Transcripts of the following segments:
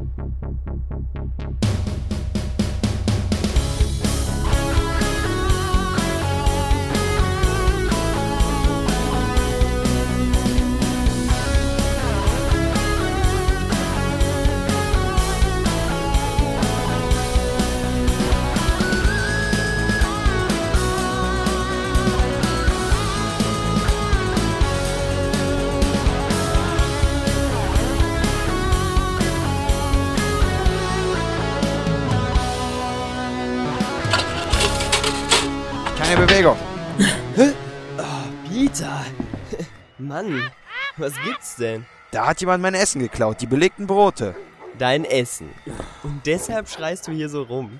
Keine Bewegung. Oh, Peter. Mann, was gibt's denn? Da hat jemand mein Essen geklaut, die belegten Brote. Dein Essen. Und deshalb schreist du hier so rum.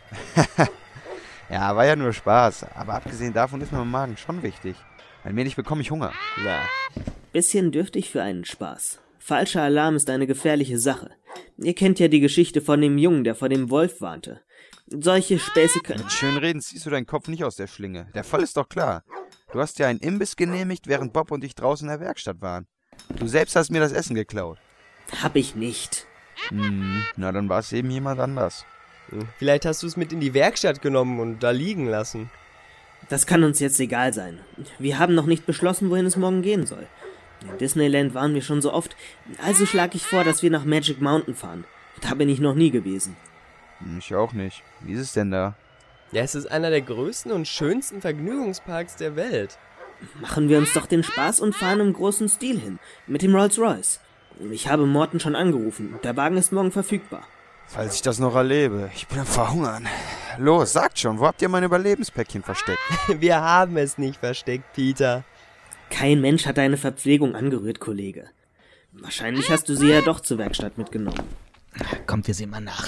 Ja, war ja nur Spaß. Aber abgesehen davon ist mir mein Magen schon wichtig. Allmählich bekomme ich Hunger. Na, Bisschen dürftig für einen Spaß. Falscher Alarm ist eine gefährliche Sache. Ihr kennt ja die Geschichte von dem Jungen, der vor dem Wolf warnte. Solche Späße können... Mit schön reden ziehst du deinen Kopf nicht aus der Schlinge. Der Fall ist doch klar. Du hast ja einen Imbiss genehmigt, während Bob und ich draußen in der Werkstatt waren. Du selbst hast mir das Essen geklaut. Hab ich nicht. Na, dann war es eben jemand anders. vielleicht hast du es mit in die Werkstatt genommen und da liegen lassen. Das kann uns jetzt egal sein. Wir haben noch nicht beschlossen, wohin es morgen gehen soll. In Disneyland waren wir schon so oft, also schlage ich vor, dass wir nach Magic Mountain fahren. Da bin ich noch nie gewesen. Ich auch nicht. Wie ist es denn da? Ja, es ist einer der größten und schönsten Vergnügungsparks der Welt. Machen wir uns doch den Spaß und fahren im großen Stil hin, mit dem Rolls-Royce. Ich habe Morten schon angerufen, der Wagen ist morgen verfügbar. Falls ich das noch erlebe. Ich bin am Verhungern. Los, sagt schon, wo habt ihr mein Überlebenspäckchen versteckt? Wir haben es nicht versteckt, Peter. Kein Mensch hat deine Verpflegung angerührt, Kollege. Wahrscheinlich hast du sie ja doch zur Werkstatt mitgenommen. Kommt, wir sehen mal nach.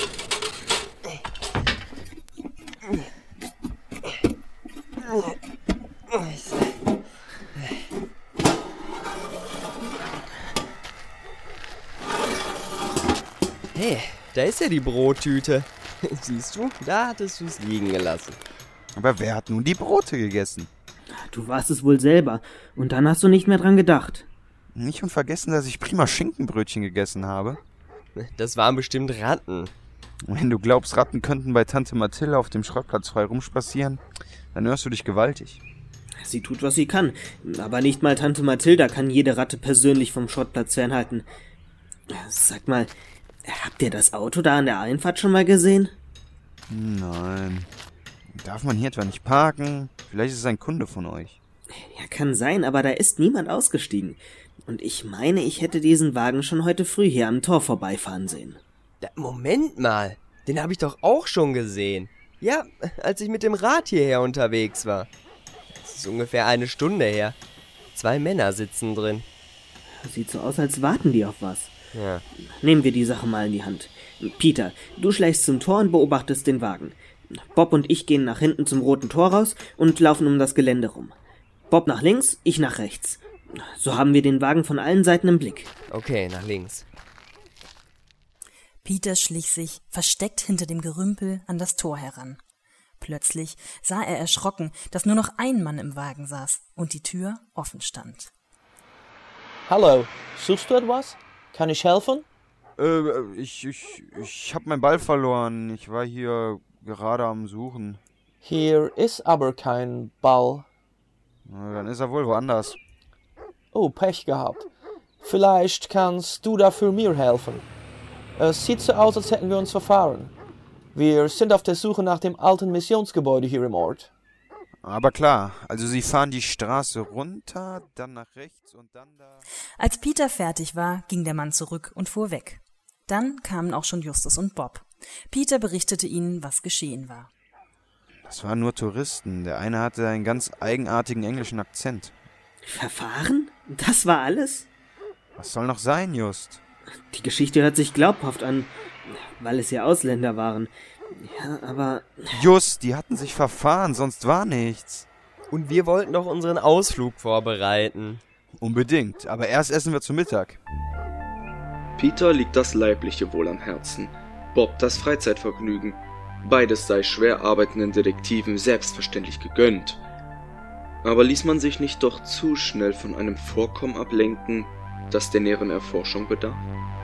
Hey, da ist ja die Brottüte. Siehst du, da hattest du es liegen gelassen. Aber wer hat nun die Brote gegessen? Du warst es wohl selber und dann hast du nicht mehr dran gedacht. Nicht und vergessen, dass ich prima Schinkenbrötchen gegessen habe. Das waren bestimmt Ratten. Wenn du glaubst, Ratten könnten bei Tante Mathilde auf dem Schrottplatz frei rumspazieren, dann hörst du dich gewaltig. Sie tut, was sie kann, aber nicht mal Tante Mathilda kann jede Ratte persönlich vom Schrottplatz fernhalten. Sag mal, habt ihr das Auto da an der Einfahrt schon mal gesehen? Nein. Darf man hier etwa nicht parken? Vielleicht ist es ein Kunde von euch. Ja, kann sein, aber da ist niemand ausgestiegen. Und ich meine, ich hätte diesen Wagen schon heute früh hier am Tor vorbeifahren sehen. Moment mal, den habe ich doch auch schon gesehen. Ja, als ich mit dem Rad hierher unterwegs war. Das ist ungefähr 1 Stunde her. 2 Männer sitzen drin. Sieht so aus, als warten die auf was. Ja. Nehmen wir die Sache mal in die Hand. Peter, du schleichst zum Tor und beobachtest den Wagen. Bob und ich gehen nach hinten zum roten Tor raus und laufen um das Gelände rum. Bob nach links, ich nach rechts. So haben wir den Wagen von allen Seiten im Blick. Okay, nach links. Peter schlich sich, versteckt hinter dem Gerümpel, an das Tor heran. Plötzlich sah er erschrocken, dass nur noch ein Mann im Wagen saß und die Tür offen stand. Hallo, suchst du etwas? Kann ich helfen? Ich hab meinen Ball verloren. Ich war hier gerade am Suchen. Hier ist aber kein Ball. Na, dann ist er wohl woanders. Oh, Pech gehabt. Vielleicht kannst du dafür mir helfen. Es sieht so aus, als hätten wir uns verfahren. Wir sind auf der Suche nach dem alten Missionsgebäude hier im Ort. Aber klar, also sie fahren die Straße runter, dann nach rechts und dann da... Als Peter fertig war, ging der Mann zurück und fuhr weg. Dann kamen auch schon Justus und Bob. Peter berichtete ihnen, was geschehen war. Das waren nur Touristen. Der eine hatte einen ganz eigenartigen englischen Akzent. Verfahren? Das war alles? Was soll noch sein, Just? Die Geschichte hört sich glaubhaft an, weil es ja Ausländer waren. Ja, aber... Just, die hatten sich verfahren, sonst war nichts. Und wir wollten doch unseren Ausflug vorbereiten. Unbedingt, aber erst essen wir zu Mittag. Peter liegt das leibliche Wohl am Herzen, Bob das Freizeitvergnügen. Beides sei schwer arbeitenden Detektiven selbstverständlich gegönnt. Aber ließ man sich nicht doch zu schnell von einem Vorkommen ablenken, das der näheren Erforschung bedarf?